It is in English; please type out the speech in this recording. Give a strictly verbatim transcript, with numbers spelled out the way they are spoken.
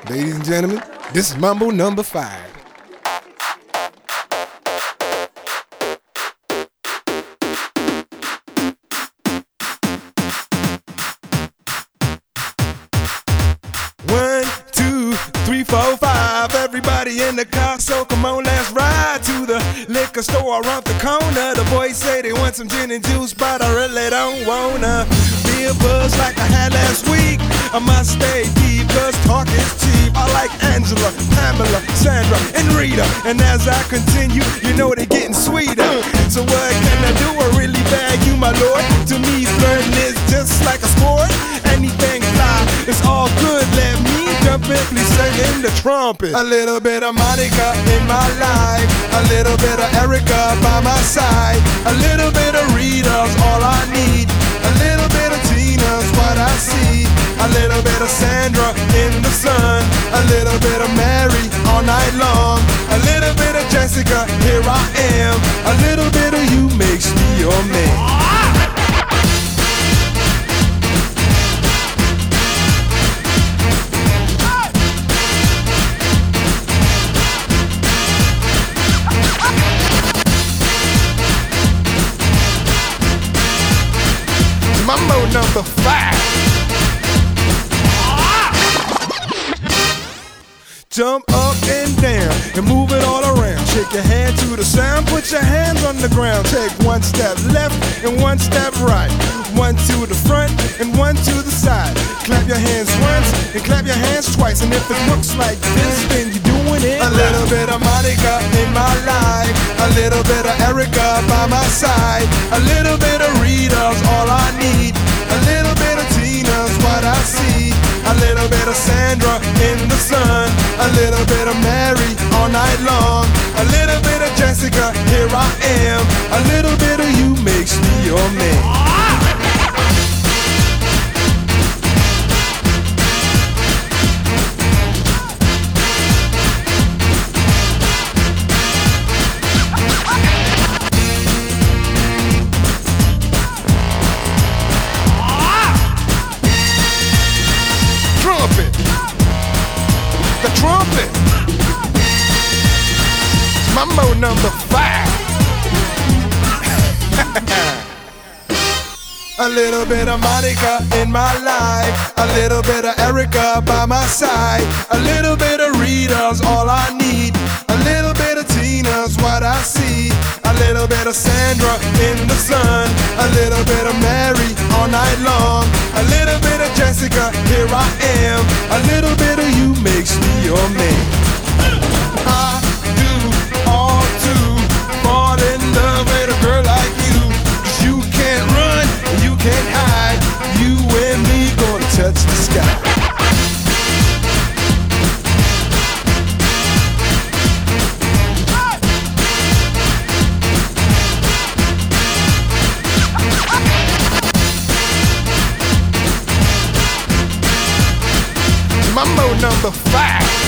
Ladies and gentlemen, this is Mambo number five. One, two, three, four, five. Everybody in the car, so come on, let's ride to the liquor store around the corner. The boys say they want some gin and juice, but I really don't wanna be a buzz like I had last week. I must stay deep, cause talk is cheap. I like Angela, Pamela, Sandra, and Rita. And as I continue, you know they're getting sweeter. So what can I do? I really bag you, my lord. To me, flirting is just like a sport. Anything fly, it's all good. Let me jump in, please sing in the trumpet. A little bit of Monica in my life, a little bit of Erica by my side, a little bit of Rita's all I need, a little bit of Tina's what I see, a little bit of Sandra in the sun, a little bit of Mary all night long, a little bit of Jessica, here I am, a little bit of you makes me your man. Mambo number five. Jump up and down and move it all around. Shake your hand to the sound, put your hands on the ground. Take one step left and one step right. One to the front and one to the side. Clap your hands once and clap your hands twice. And if it looks like this, then you're doing it. A little bit of Monica in my life, a little bit of Erica by my side, a little bit of Rita's all I need, a little bit of Tina's what I see, a little bit of Sandra in the sun, a little bit of Mary all night long, a little bit of Jessica, here I am, a little bit of you makes me your man. The trumpet. Mambo number five. A little bit of Monica in my life, a little bit of Erica by my side, a little bit of Rita's all I need, a little bit of Tina's what I see, a little bit of Sandra in the sun, a little bit of Mary all night long, a little bit of Jessica, here I am, a little bit of you makes me your man. I do all to fall in love with a girl like you, 'cause you can't run, you can't hide, you and me gonna touch the sky. Mambo number five.